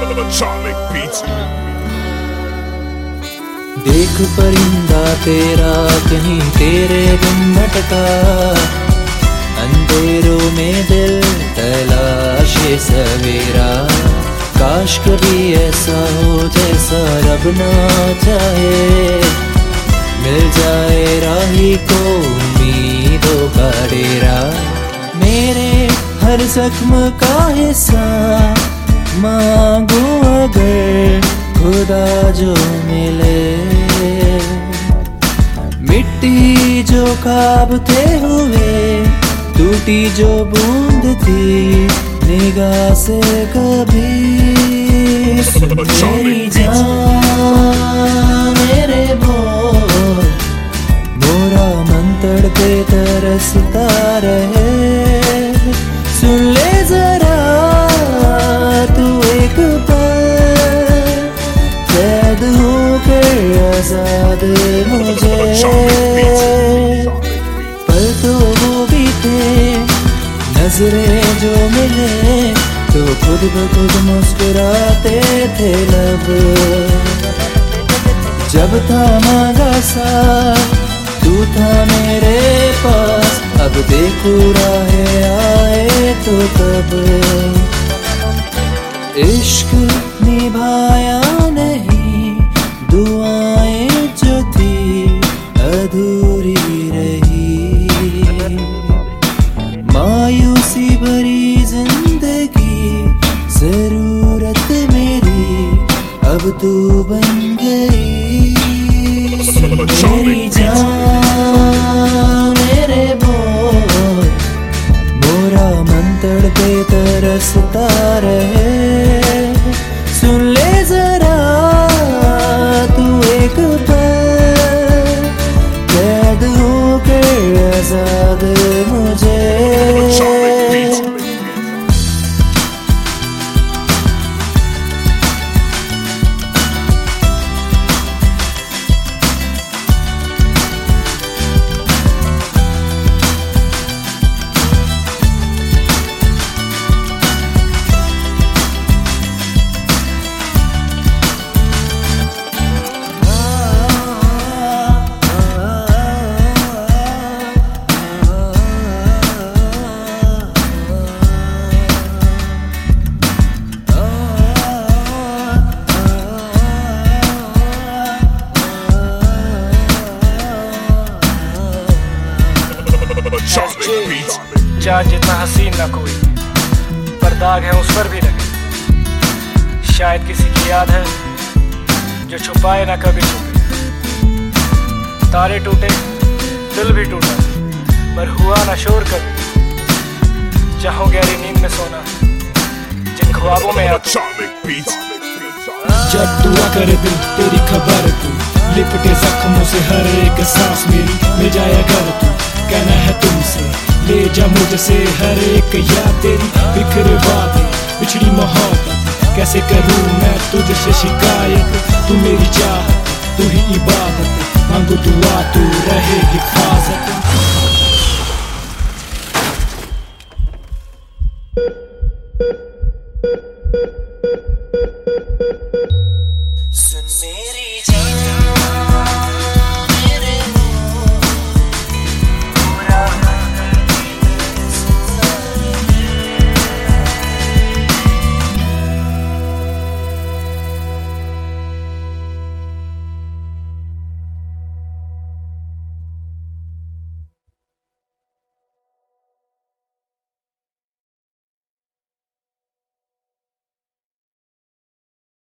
Atomic Beats. देख परिंदा तेरा कहीं तेरे बिन भटका, अंधेरों में दिल तलाशे सवेरा। काश कभी ऐसा हो जैसा रब ना चाहे, मिल जाए राही को उम्मीदों का डेरा। मेरे हर जख्म का हिस्सा मांगू अगर खुदा जो मिले। मिट्टी जो ख्वाब थे हुए, टूटी जो बूंद थी निगाह से कभी। मेरी जान मेरे बोल, मोरा मन तड़पे तरसता रहे। सुन ले जरा तू एक पल, कैद होकर आजाद मुझे। पल तो वो भी थे, नजरें जो मिले तो खुद ब खुद मुस्कुराते थे लब। जब था मांगा सा तू था मेरे पास, अब देखो राहें आए तो कब। इश्क निभाया नहीं, दुआएं जो थी अधूरी रही। मायूसी भरी जिंदगी जरूरत मेरी अब तू बन गई। मेरी जान मेरे बोल, मोरा मन तड़पे तरसता रहे। सुन ले जरा तू एक पल, कैद होकर आजाद मुझे। चाँद जितना हसीन ना कोई, पर दाग है उस पर भी लगे। शायद किसी की याद है जो छुपाए ना कभी छुपे। तारे टूटे दिल भी टूटा, पर हुआ ना शोर कभी। चाहो गहरी नींद में सोना जिन ख्वाबों में आता। जब दुआ करे दिल तेरी खबर तू, लिपटे जख्मों से हर एक सांस मेरी। ले जाया घर तू, कहना है तुमसे, ले जा मुझसे हर एक याद तेरी। बिखरे वादे बिछड़ी मोहब्बत, कैसे करूँ मैं तुझसे शिकायत। तू मेरी चाहत, तू ही इबादत, मांगू दुआ तू रहे हिफाजत।